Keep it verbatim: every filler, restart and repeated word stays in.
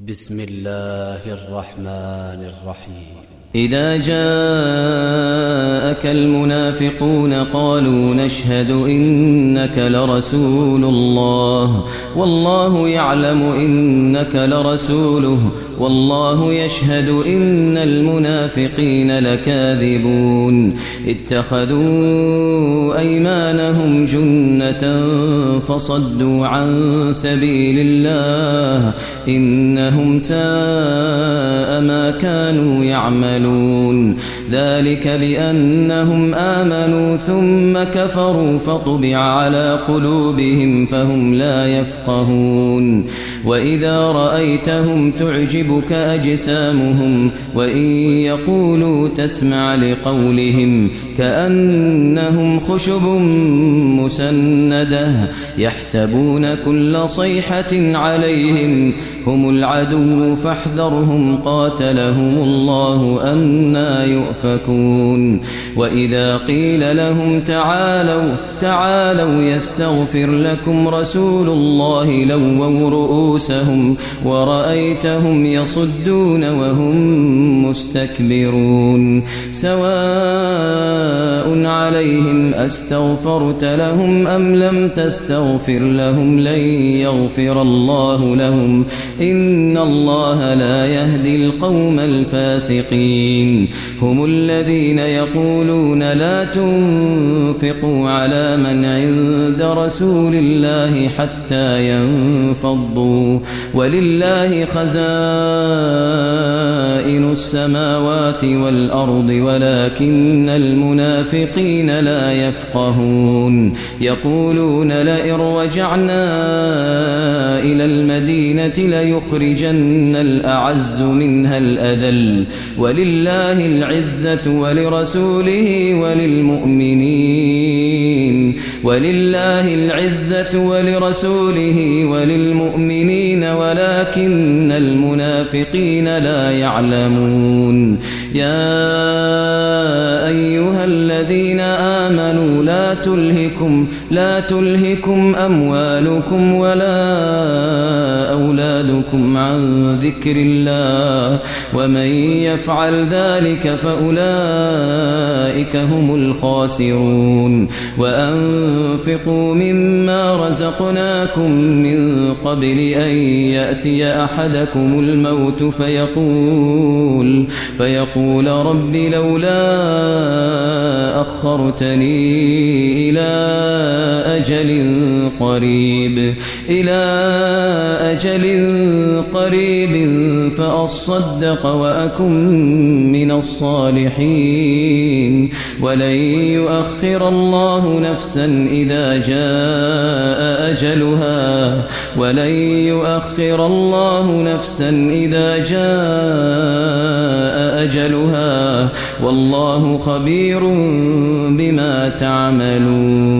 بسم الله الرحمن الرحيم. إذا جاءك المنافقون قالوا نشهد إنك لرسول الله والله يعلم إنك لرسوله والله يشهد إن المنافقين لكاذبون. اتخذوا أيمانهم جنة فصدوا عن سبيل الله إنهم ساء ما كانوا يعملون. ذلك بأنهم آمنوا ثم كفروا فطبع على قلوبهم فهم لا يفقهون. وإذا رأيتهم تعجبك أجسامهم وإن يقولوا تسمع لقولهم كأنهم خشب مسندة يحسبون كل صيحة عليهم هم العدو فاحذرهم قاتلهم الله أنى يؤفكون. وإذا قيل لهم تعالوا تعالوا يستغفر لكم رسول الله لووا رؤوسهم ورأيتهم يصدون وهم مستكبرون. سواء عليهم أستغفرت لهم أم لم تستغفر لهم لن يغفر الله لهم إن الله لا يهدي القوم الفاسقين. هم الذين يقولون لا تنفقوا على من عند رسول الله حتى ينفضوا ولله خزائن السماوات والأرض ولكن المنافقين لا يفقهون. يقولون لئن رجعنا إلى المدينة ليخرجن الأعز منها الأذل ولله العزة ولرسوله وللمؤمنين ولله العزة ولرسوله وللمؤمنين ولكن المنافقين لا يعلمون. يا أيها الذين آمنوا لا تلهكم لا تلهكم أموالكم ولا أولادكم عن ذكر الله ومن يفعل ذلك فأولئك هم الخاسرون. وأنفقوا مما رزقناكم من قبل أن يأتي أحدكم الموت فيقول فيقول رب لولا أخرتني إلى أجل قريب إلى أجل قريب فأصدق وأكن من الصالحين ولن يؤخر الله نفسا إذا جاء أجلها ولن يؤخر الله نفسا إذا جاء أجلها والله خبير بما تعملون.